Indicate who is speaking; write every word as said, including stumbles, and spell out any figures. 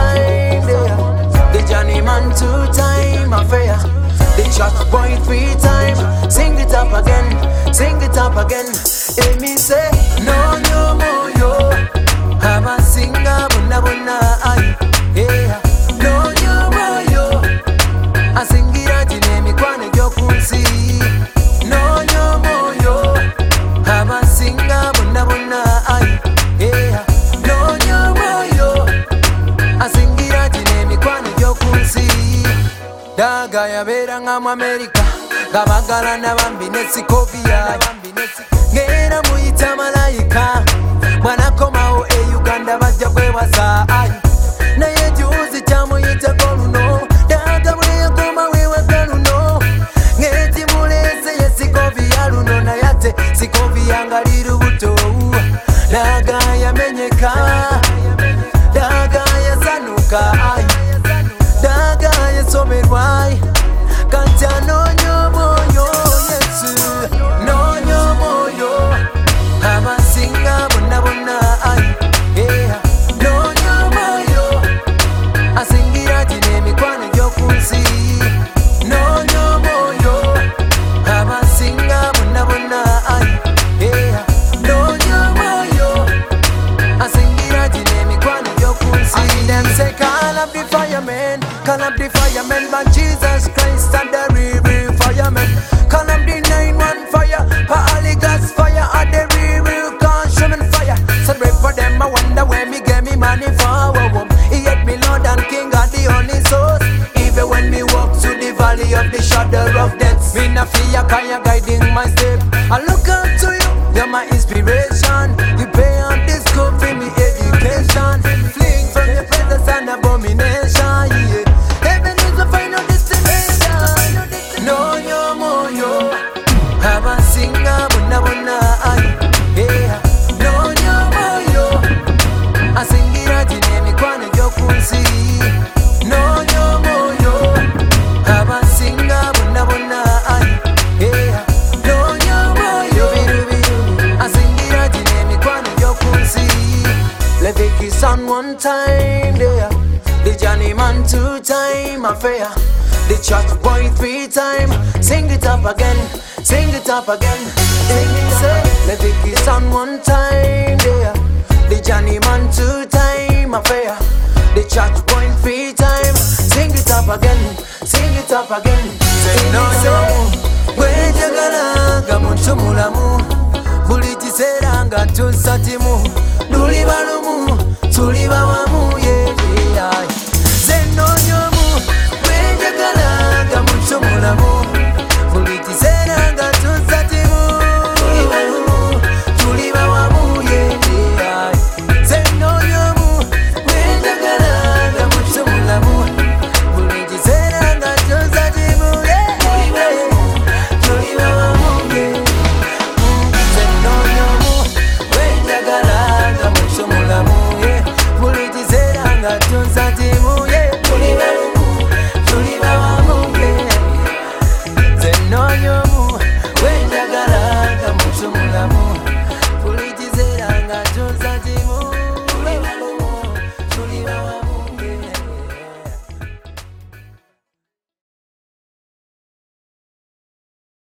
Speaker 1: time there. The Johnny man two time affair. The chat boy three time. Sing it up again, sing it up again. Hear me say, no no more yo. I'm a singer, buna buna ay. Yeah, no no more yo. I sing it out in me kwane yo kunsi. No no more yo. I'm a singer, buna buna ay. Yeah, no no more yo. I sing it out in me kwane yo kunsi. Daga ya beranga mu America. Gabagala na bambi nesikovia. Ngera muyita malayika. Mwana komao e Uganda bajja kwebaza. Naye juzi kyamuyita koluno. Daga bwe yakoma wewaga luno. Ngeti muleze ye sikovia luno. Nayate sikovia nga lirubuto. Daga yamenyeka. Daga yasanuka. Daga yasomerwa. Kanja no nyomo yo Yesu. No nyomo yo. I'm a singer buna buna ay. Yeah. No nyomo yo. I sing it out in me kwane yo kunsi. No nyomo yo. I'm a singer buna buna ay. Yeah. No nyomo yo. I sing it out in me kwane yo kunsi. And them say call up the firemen, call up the firemen, but Jesus Christ and the real real firemen. Call up the nine one fire, for Holy Ghost fire and the real real consuming fire. So pray for them, I wonder where me get me money for. He hate me Lord and King and the only source. Even when me walk through the valley of the shadow of death, me na fear, cause you're guiding my step. I look up to you, you're my inspiration. You pay on this school for me education. Fleeing from your presence and abomination, yeah. Heaven is the final destination. No, no more, yo. I'm a singer, buna buna ay. Yeah. No, no more, yo. I sing it out in me kwane yo kunsi. No, no more, yo. I'm a singer, buna buna ay. Yeah. No, no more, yo. I sing it out in me kwane yo kunsi. Let me kiss on one time there. The Johnny man two time affair. The chat boy three time. Sing it up again, sing it up again. Sing it say, let me kiss on one time there. The Johnny man two time affair. The chat boy three time. Sing it up again, sing it up again. Say no no. Wejagala gamuntu mulamu. Buli kiseera nga tusatimu. Luli balumu, tuli bawamu yeah yeah. Zeno nyomu, wejagala gamuntu mulamu. Buli kiseera nga tusatimu. Tuli balumu, tuli bawamu yeah yeah. Zeno nyomu, wejagala gamuntu mulamu. Buli kiseera nga tusatimu yeah yeah. Tuli bawamu yeah. Zeno nyomu, wejagala gamuntu mulamu yeah. Buli kiseera nga tusatimu.